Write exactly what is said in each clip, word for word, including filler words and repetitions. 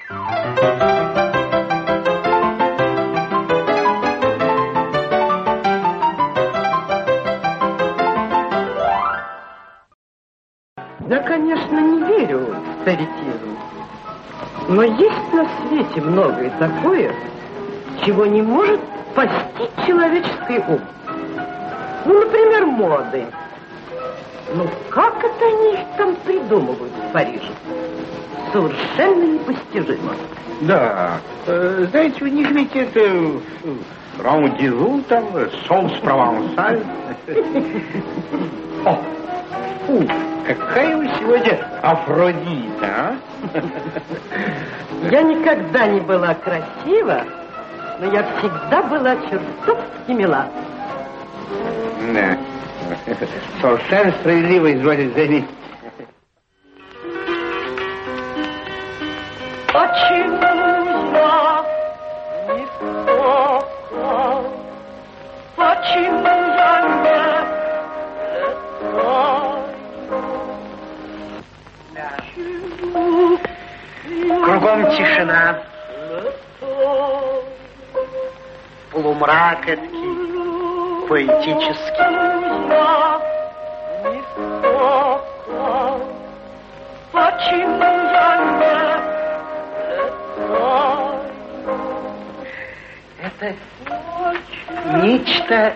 Я, конечно, не верю в спиритизм, но есть на свете многое такое, чего не может постичь человеческий ум. Ну, например, моды. Ну, как это они их там придумывают в Париже? Совершенно непостижимо. Да, э, знаете, у них ведь это рандеву, там, соус провансаль. О, фу, какая вы сегодня Афродита, а? Я никогда не была красива, но я всегда была чертовски мила. Да, совершенно справедливо изволить заметить. Почему я не плохо? Почему я не летаю? Кругом тишина. Полумрак эдакий, поэтический. Почему я не Это нечто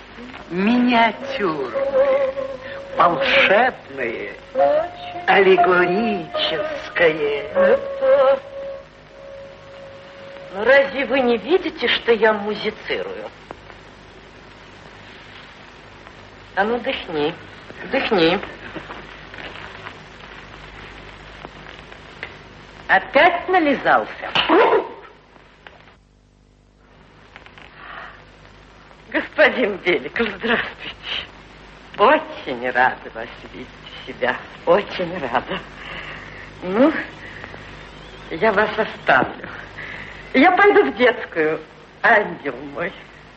миниатюрное, волшебное, аллегорическое. Но разве вы не видите, что я музицирую? А ну, дыхни, дыхни. Опять нализался? Господин Беликов, здравствуйте. Очень рада вас видеть у себя. Очень рада. Ну, я вас оставлю. Я пойду в детскую. Ангел мой.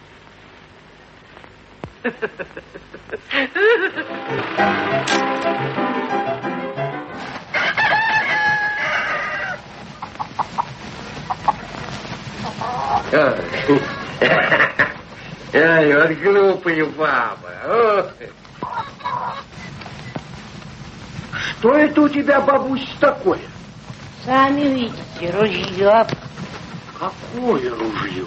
Ай, вот глупый папа. Ох. Что это у тебя, бабусь, такое? Сами видите, ружье. Какое ружье?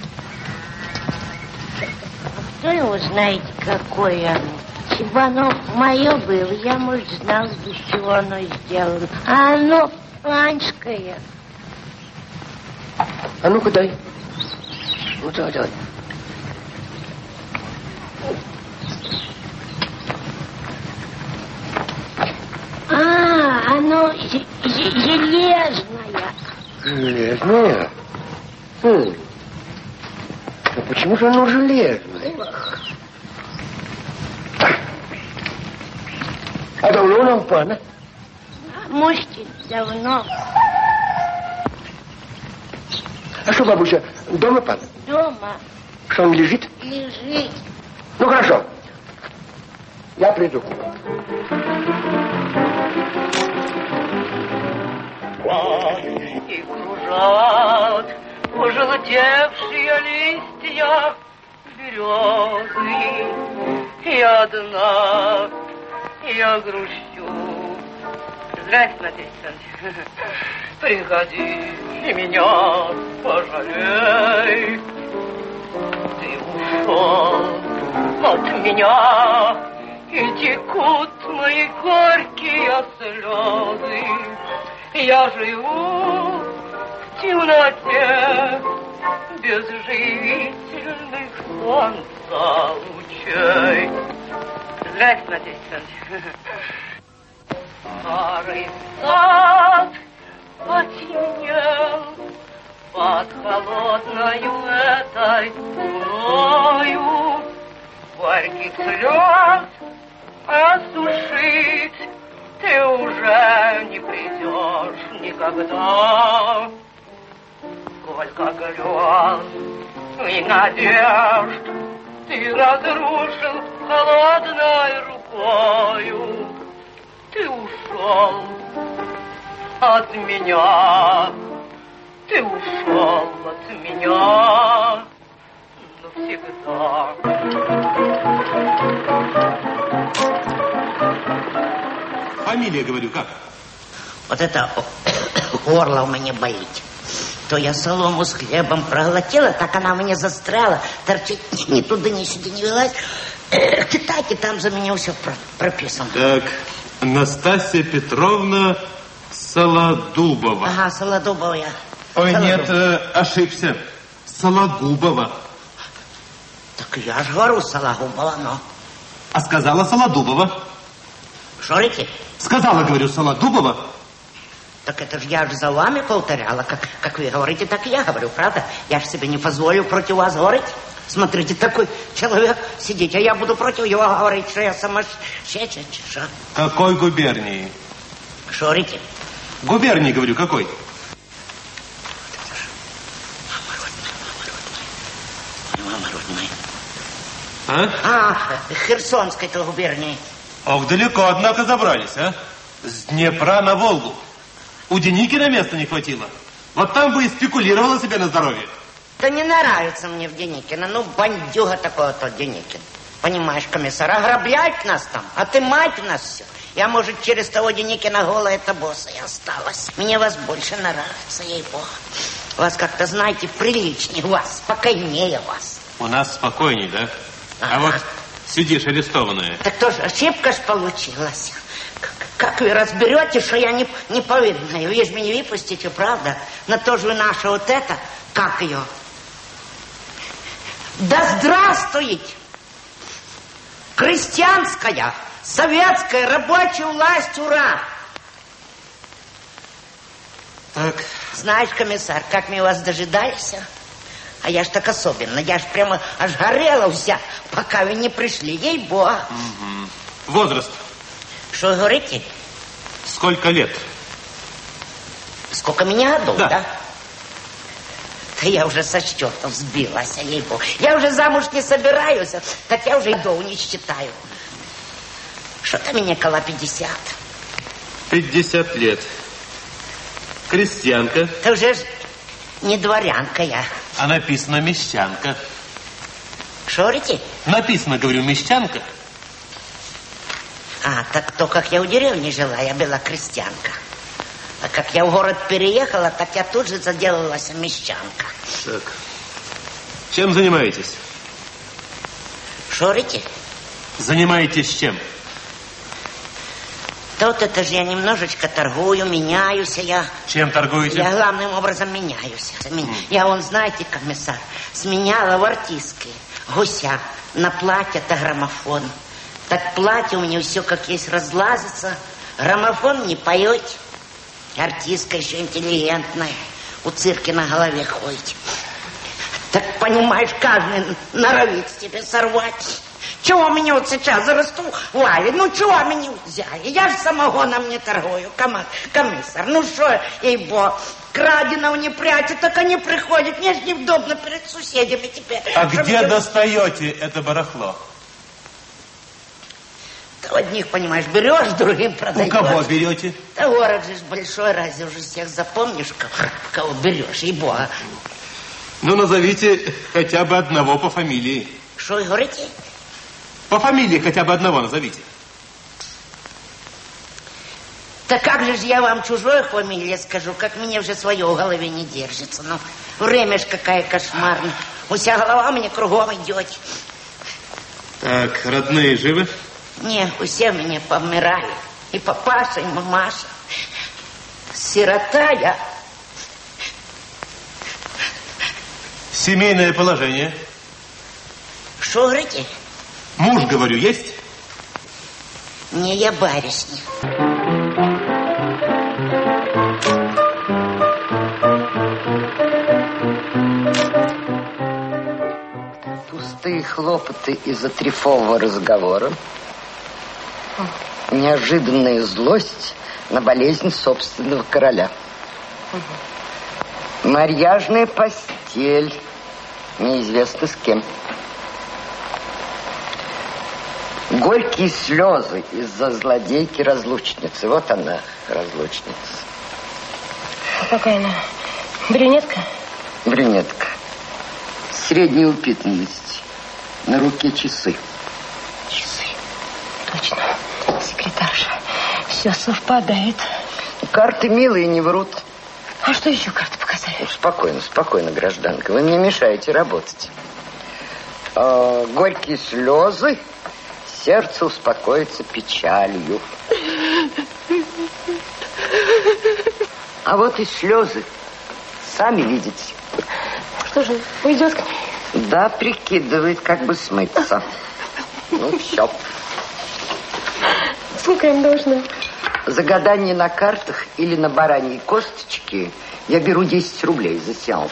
Кто его знаете, какое оно? Если бы оно мое было, я, может, знал, из чего оно сделано. А оно панское. А ну-ка дай. Ну, давай, давай. А, оно железное. Железное? Хм. А почему же оно железное? А давно оно у пана? Может, давно. А что, бабуся, дома пан? Дома. Что, он лежит? Лежит. Ну, хорошо. Я приду. И кружат пожелтевшие листья березы. И одна я грущу. Здравствуйте, Надежда Александровна. Приходи и меня пожалей. Ты ушел от меня, и текут мои горькие слезы. Я живу в темноте без живительных солнца лучей. Здравствуйте, Надежда Александровна. Старый сад потемнел под холодною этой луною. Горьких слез осушить ты уже не придешь никогда. Сколько грез и надежд ты разрушил холодной рукою. Ты ушел от меня Ты ушел от меня навсегда. Фамилия, говорю, как? Вот это горло у меня болит. То я солому с хлебом проглотила, так она мне застряла, торчит ни туда, ни сюда не вылазь. Читайте, там за меня все прописано. Так, Настасья Петровна Солодубова. Ага, Солодубова я. Ой, Солодубова. нет, э, ошибся. Сологубова. Так я же говорю Сологубова, но... А сказала Солодубова. Шорите? Сказала, говорю, Солодубова. Так это же я же за вами повторяла. Как, как вы говорите, так и я говорю, правда? Я же себе не позволю против вас говорить. Смотрите, такой человек сидит, а я буду против его говорить, что я сумасшедшая. Какой губернии? Шорите? Губернии, говорю, какой? Мама родная. А? А, Херсонской-то губернии. Ох, далеко, однако, забрались, а? С Днепра на Волгу. У Деникина места не хватило. Вот там бы и спекулировала себе на здоровье. Да не нравится мне в Деникина. Ну, бандюга такой тот Деникин. Понимаешь, комиссар, ограбляют нас там, а ты мать у нас все. Я, может, через того Деникина голая-то босса и осталась. Мне вас больше нравится, ей-богу. Вас как-то, знаете, приличнее вас, спокойнее вас. У нас спокойней, да? Ага. А вот сидишь арестованная. Так тоже ошибка ж получилась. Как, как вы разберете, что я не, не повинная? Вы же меня не выпустите, правда? На то же наша вот это, как ее? Да здравствует! Крестьянская, советская, рабочая власть, ура! Так. Знаешь, комиссар, как мы вас дожидались, а? А я ж так особенно, я ж прямо аж горела вся, пока вы не пришли, ей-богу. Угу. Возраст? Что говорите? Сколько лет? Сколько меня годов, да? да? Да я уже со счетов сбилась, ей-богу. Я уже замуж не собираюсь, так я уже и доу не считаю. Что-то мне около пятьдесят. Пятьдесят лет. Крестьянка. Ты уже ж не дворянка я. А написано мещанка. Шорите? Написано, говорю, мещанка. А, так то, как я в деревне жила, я была крестьянка. А как я в город переехала, так я тут же заделалась мещанка. Так. Чем занимаетесь? Шорите? Занимаетесь чем? Да вот это же я немножечко торгую, меняюсь я. Чем торгуете? Я главным образом меняюсь. Mm. Я, вон, знаете, комиссар, сменяла в артистке гуся на платье-то граммофон. Так платье у меня все как есть разлазится, граммофон не поет. Артистка еще интеллигентная, у цирки на голове ходит. Так, понимаешь, каждый норовит тебе сорвать. Чего меня вот сейчас зарасту валит? Ну, чего меня взяли? Я же самогоном не торгую, комиссар. Ну, что, ей-бо, краденого не прячут, так они приходят. Мне же неудобно перед соседями теперь. А где я... достаете это барахло? Да одних, понимаешь, берешь, другим продаешь. У кого берете? Да город же большой, разве уже всех запомнишь, кого берешь, ей-бо. Ну, назовите хотя бы одного по фамилии. Что вы говорите? По фамилии хотя бы одного назовите. Да как же я вам чужое фамилия скажу, как мне уже свое в голове не держится. Ну, время ж какая кошмарная. Вся голова мне кругом идет. Так, родные живы? Не, все меня помирали. И папаша, и мамаша. Сирота я. Семейное положение. Что говорите? Муж, говорю, есть? Не, я барышня. Пустые хлопоты из-за трефового разговора. Неожиданная злость на болезнь собственного короля. Марьяжная постель. Неизвестно с кем. Горькие слезы из-за злодейки-разлучницы. Вот она, разлучница. Какая она Брюнетка? Брюнетка. Средней упитанности. На руке часы. Часы. Точно. Секретарша. Все совпадает. Карты милые, не врут. А что еще карты показали? Ну, спокойно, спокойно, гражданка. Вы мне мешаете работать. А, горькие слезы. Сердце успокоится печалью. А вот и слезы. Сами видите. Что же, уйдет к ней? Да, прикидывает, как бы смыться. Ну, все. Сколько им должно? За гадание на картах или на бараньи косточки я беру десять рублей за сеанс.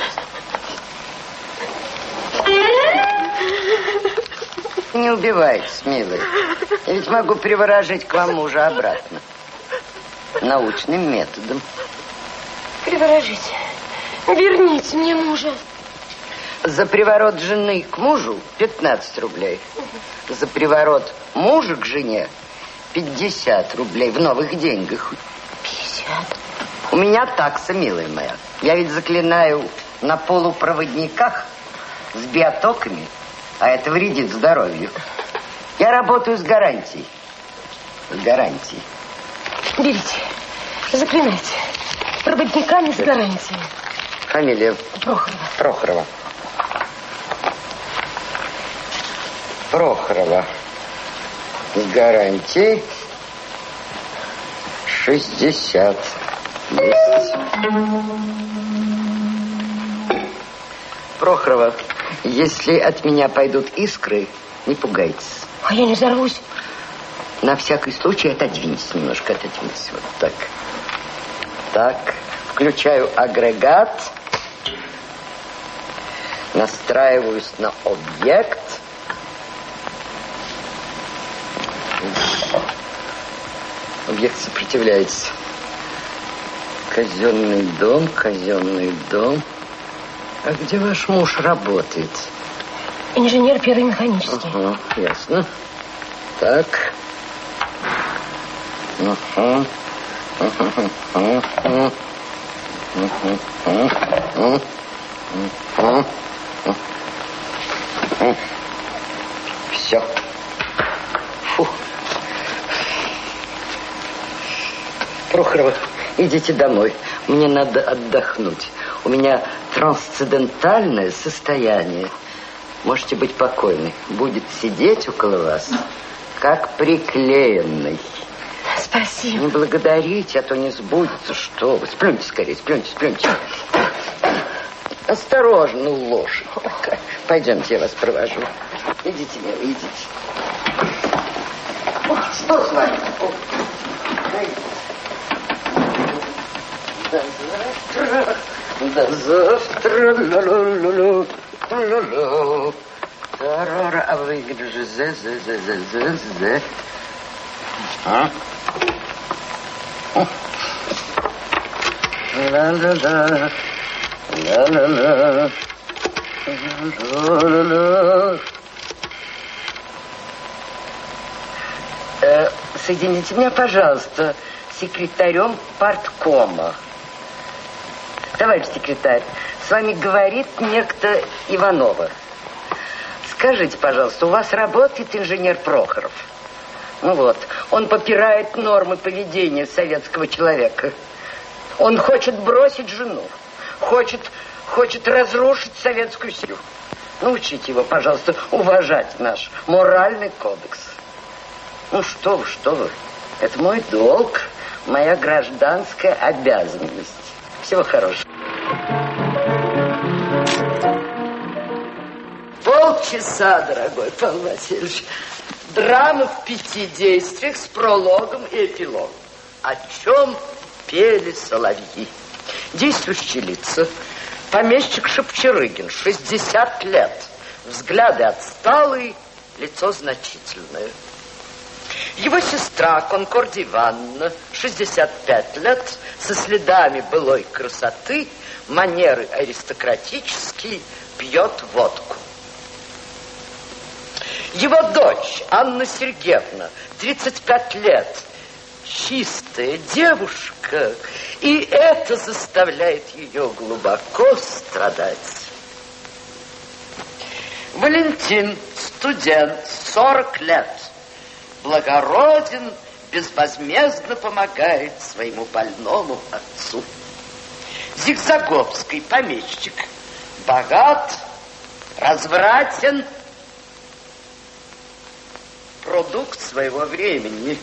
Не убивайтесь, милый. Я ведь могу приворожить к вам мужа обратно. Научным методом. Приворожите. Верните мне мужа. За приворот жены к мужу пятнадцать рублей. За приворот мужа к жене пятьдесят рублей в новых деньгах. пятьдесят? У меня такса, милая моя. Я ведь заклинаю на полупроводниках с биотоками, а это вредит здоровью. Я работаю с гарантией. С гарантией. Берите. Заклинайте. Проводниками с гарантией. Фамилия? Прохорова. Прохорова. Прохорова. С гарантией шестьдесят. Есть. Прохорова, если от меня пойдут искры, не пугайтесь. А я не взорвусь. На всякий случай отодвиньтесь немножко, отодвиньтесь. Вот так. Так. Включаю агрегат. Настраиваюсь на объект. Объект сопротивляется. Казенный дом, казенный дом. А где ваш муж работает? Инженер первый механический. Ага, ясно. Так. Ага. Ага. Ага. Ага. Ага. Все. Фу. Прохорова, идите домой. Мне надо отдохнуть. У меня трансцендентальное состояние. Можете быть покойны. Будет сидеть около вас, как приклеенный. Спасибо. Не благодарите, а то не сбудется. Что вы? Сплюньте скорее, сплюньте, сплюньте. Осторожно, лошадь такая. Пойдемте, я вас провожу. Идите, милый, идите. О, что с вами? О, до завтра. До завтра. Ла-ла-ла-ла. Ла-ла-ла. Тарара. А вы же зе зе зе зе зе зе. А? Ла-ла-ла. Ла-ла-ла. Ла-ла-ла. Э, соедините меня, пожалуйста, с секретарем парткома. Товарищ секретарь, с вами говорит некто Иванова. Скажите, пожалуйста, у вас работает инженер Прохоров? Ну вот, он попирает нормы поведения советского человека. Он хочет бросить жену, хочет, хочет разрушить советскую семью. Научите его, пожалуйста, уважать наш моральный кодекс. Ну что вы, что вы. Это мой долг, моя гражданская обязанность. Всего хорошего. Полчаса, дорогой Павел Васильевич. Драма в пяти действиях с прологом и эпилогом. О чем пели соловьи. Действующие лица. Помещик Шапчерыгин, шестьдесят лет. Взгляды отсталые, лицо значительное. Его сестра Конкордия Ивановна, шестьдесят пять лет, со следами былой красоты, манеры аристократические, пьет водку. Его дочь Анна Сергеевна, тридцать пять лет, чистая девушка, и это заставляет ее глубоко страдать. Валентин, студент, сорок лет, благороден, безвозмездно помогает своему больному отцу. Зигзаговский, помещик, богат, развратен, продукт своего времени.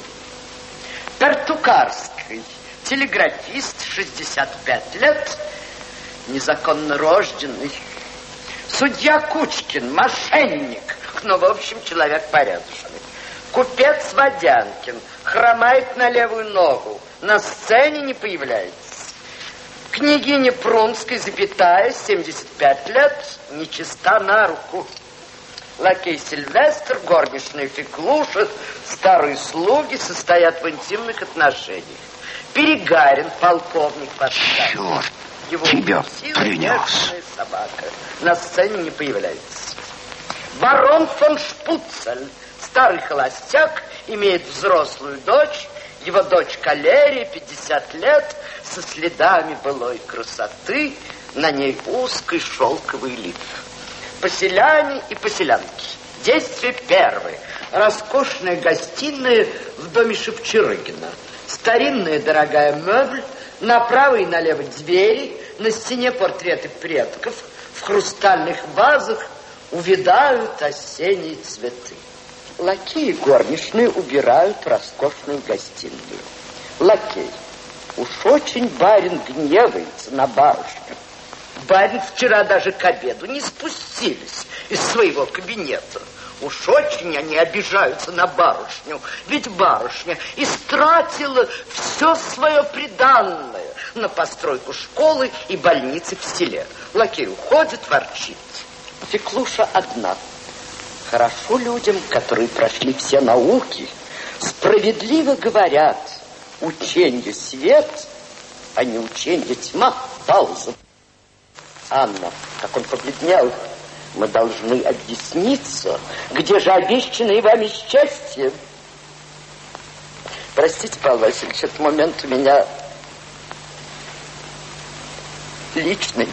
Пертукарский, телеграфист, шестьдесят пять лет, незаконно рожденный. Судья Кучкин, мошенник, но, в общем, человек порядочный. Купец Водянкин, хромает на левую ногу, на сцене не появляется. Княгиня Прунской, запятая, семьдесят пять лет, нечиста на руку. Лакей Сильвестр, горничная Феклуша, старые слуги состоят в интимных отношениях. Перегарин, полковник, подставь. Черт, Его тебя укусила принес. нежная собака. На сцене не появляется. Барон фон Шпуцель, старый холостяк, имеет взрослую дочь. Его дочь Калерия, пятьдесят лет, со следами былой красоты, на ней узкий шелковый лиф. Поселяне и поселянки. Действие первое. Роскошная гостиная в доме Шевчерыгина. Старинная дорогая мебель, направо и налево двери, на стене портреты предков, в хрустальных вазах увядают осенние цветы. Лакеи и горничные убирают роскошную гостиную. Лакей. Уж очень барин гневается на барышню. Барин вчера даже к обеду не спустились из своего кабинета. Уж очень они обижаются на барышню. Ведь барышня истратила все свое приданное на постройку школы и больницы в селе. Лакей уходит, ворчит. Феклуша одна. Хорошо людям, которые прошли все науки, справедливо говорят: ученье свет, а не ученье тьма. Пауза. Анна, как он побледнел, мы должны объясниться, где же обещанное вами счастье. Простите, Павел Васильевич, этот момент у меня личный.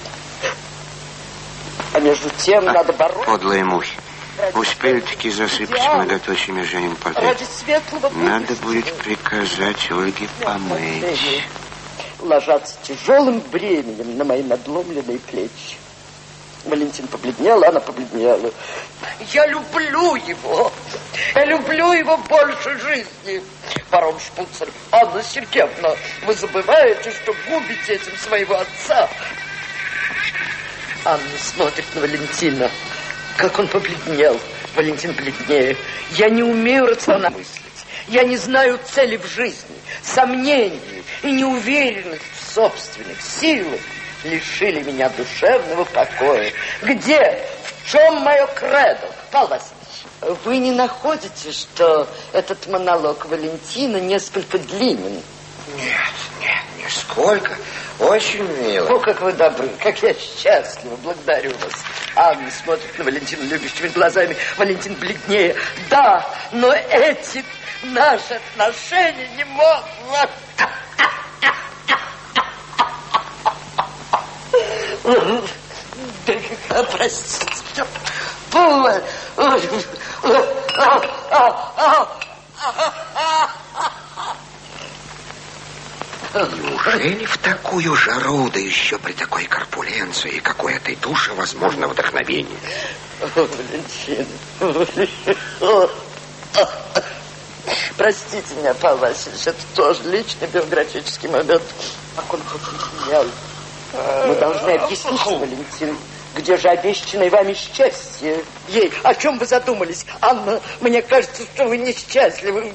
А между тем а, надо бороться. Подлая мухи. Успели-таки засыпать многоточиями Женин портрет. Надо будет приказать Ольге помыть. Ложатся тяжелым бременем на мои надломленные плечи. Валентин побледнела, она побледнела. Я люблю его. Я люблю его больше жизни. Барон Шпуцель, Анна Сергеевна, вы забываете, что губите этим своего отца. Анна смотрит на Валентина. Как он побледнел. Валентин бледнее. Я не умею рационально мыслить. Я не знаю цели в жизни. Сомнений и неуверенность в собственных силах лишили меня душевного покоя. Где? В чем мое кредо? Павел Васильевич, вы не находите, что этот монолог Валентина несколько длинен? Нет, нет, нисколько. Очень мило. О, как вы добры, как я счастлива, благодарю вас. Анна смотрит на Валентина любящими глазами. Валентин бледнее. Да, но эти наши отношения не могут. Простите. Неужели в такую жару, да еще при такой корпуленции, какой этой душе возможно вдохновение? Валентин. Простите меня, Павел Васильевич, это тоже личный биографический момент. Как он побледнел. Мы должны объяснить, Валентин, где же обещанное вами счастье? Ей, о чем вы задумались? Анна, мне кажется, что вы несчастливы.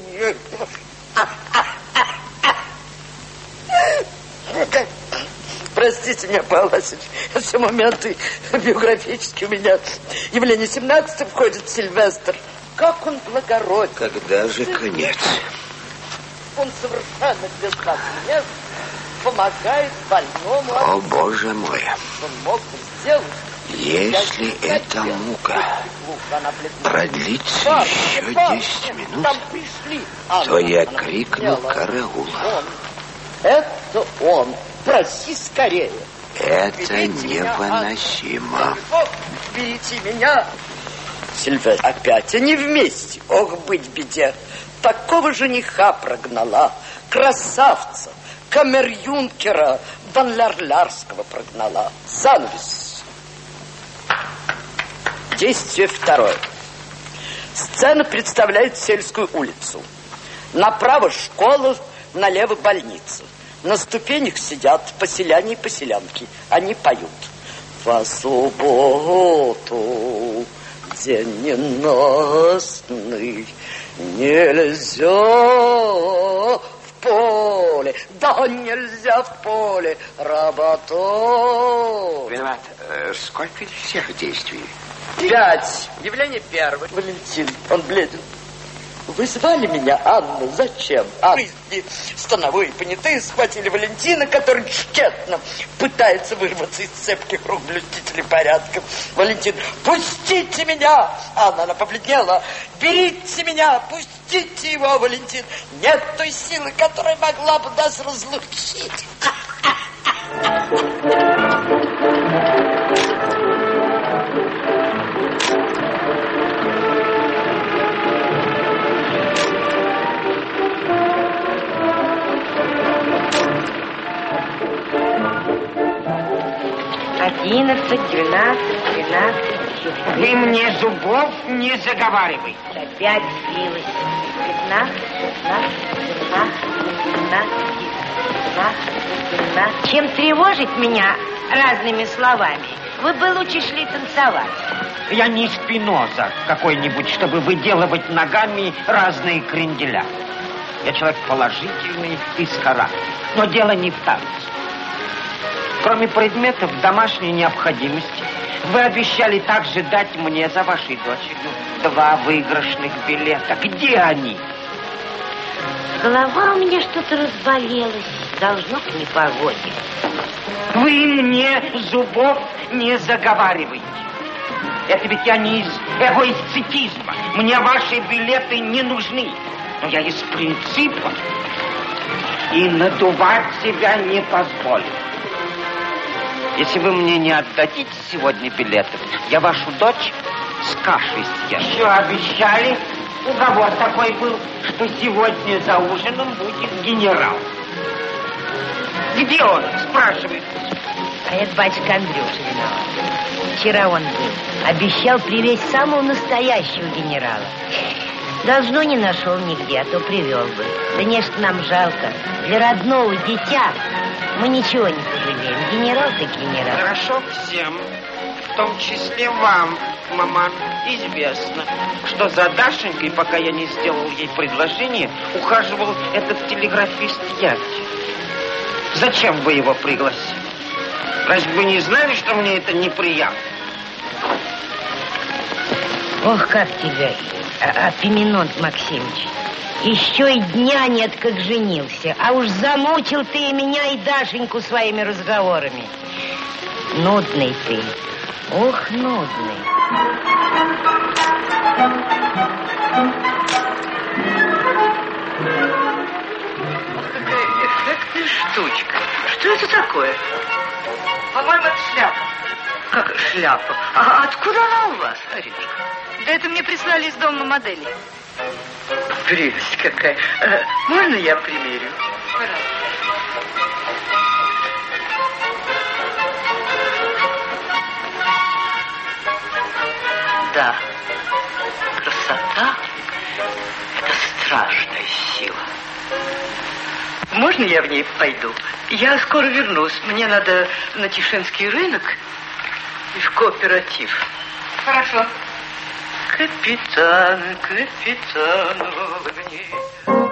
Простите меня, Павел Васильевич, все моменты биографические у меня. Явление семнадцатое входит Сильвестр. Как он благороден. Когда же конец? Он совершенно без нас помогает больному. О, Боже мой. Он мог бы сделать, Если эта мука продлится еще десять минут, то я крикну караул. Это он. Проси скорее. Это невыносимо. Берите меня. Сильвестр, опять они вместе. Ох, быть беде. Такого жениха прогнала. Красавца. Камер-юнкера Ван-Ляр-Лярского прогнала. Занавес. Действие второе. Сцена представляет сельскую улицу. Направо школа, налево больница. На ступенях сидят поселяне и поселянки. Они поют. Во субботу, день ненастный, нельзя в поле. Да, нельзя в поле работать. Виноват. Сколько всех действий? Пять. Явление первое. Валентин, он бледен. Вы звали меня, Анна, зачем? А становые понятые схватили Валентина, который тщетно пытается вырваться из цепких рук блюстителей порядка. Валентин, пустите меня! Анна, она побледнела. Берите меня, пустите его, Валентин. Нет той силы, которая могла бы нас разлучить. Одиннадцать, двенадцать, тринадцать, четырнадцать. Вы мне зубов не заговаривайте. Опять сбилась. Пятнадцать, шестнадцать, семнадцать, семнадцать, семнадцать, семнадцать. Чем тревожить меня разными словами? Вы бы лучше шли танцевать. Я не Спиноза какой-нибудь, чтобы выделывать ногами разные кренделя. Я человек положительный и с характером. Но дело не в танце. Кроме предметов домашней необходимости, вы обещали также дать мне за вашей дочерью два выигрышных билета. Где они? Голова у меня что-то разболелась. Должно к непогоде. Вы мне зубов не заговариваете. Это ведь я не из эгоисцетизма. Мне ваши билеты не нужны. Но я из принципа и надувать себя не позволю. Если вы мне не отдадите сегодня билеты, я вашу дочь с кашей съем. Еще обещали, уговор такой был, что сегодня за ужином будет генерал. Где он, спрашивает? А это батюшка Андрюша виноват. Вчера он был. Обещал привезть самого настоящего генерала. Должно не нашел нигде, а то привел бы. Да нечто нам жалко. Для родного дитя мы ничего не пожалеем. Генерал так генерал. Хорошо всем, в том числе вам, маман, известно, что за Дашенькой, пока я не сделал ей предложение, ухаживал этот телеграфист Янти. Зачем вы его пригласили? Разве вы не знали, что мне это неприятно? Ох, как тебя, а, Пименонт Максимович. Еще и дня нет, как женился. А уж замучил ты и меня, и Дашеньку своими разговорами. Нудный ты. Ох, нудный. Какая эффектная штучка. Что это такое? По-моему, это шляпа. Как шляпа? А откуда она у вас, Аринушка? Да это мне прислали из дома модели. Прелесть какая. А, можно я примерю? Пожалуйста. Да. Красота — это страшная сила. Можно я в ней пойду? Я скоро вернусь. Мне надо на Тишинский рынок и в кооператив. Хорошо. Капитан, капитан в огне.